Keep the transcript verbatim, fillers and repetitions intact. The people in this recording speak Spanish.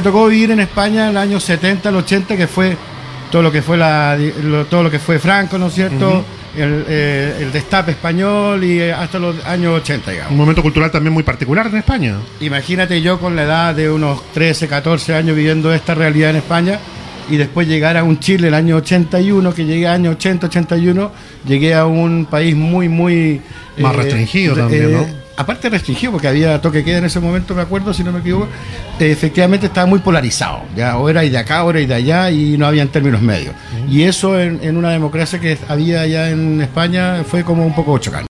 tocó vivir en España en el año setenta, el ochenta, que fue todo lo que fue la, lo, todo lo que fue Franco, ¿no es cierto? Uh-huh. el, eh, el destape español y hasta los años ochenta, digamos. Un momento cultural también muy particular en España. Imagínate yo con la edad de unos trece, catorce años viviendo esta realidad en España y después llegar a un Chile el año ochenta y uno, que llegué al año ochenta, ochenta y uno, llegué a un país muy, muy... Más eh, restringido también, eh, ¿no? Aparte restringido, porque había toque de queda en ese momento, me acuerdo, si no me equivoco, eh, efectivamente estaba muy polarizado, ya, o era de acá, o era de allá, y no habían términos medios. Uh-huh. Y eso en, en una democracia que había allá en España fue como un poco chocante.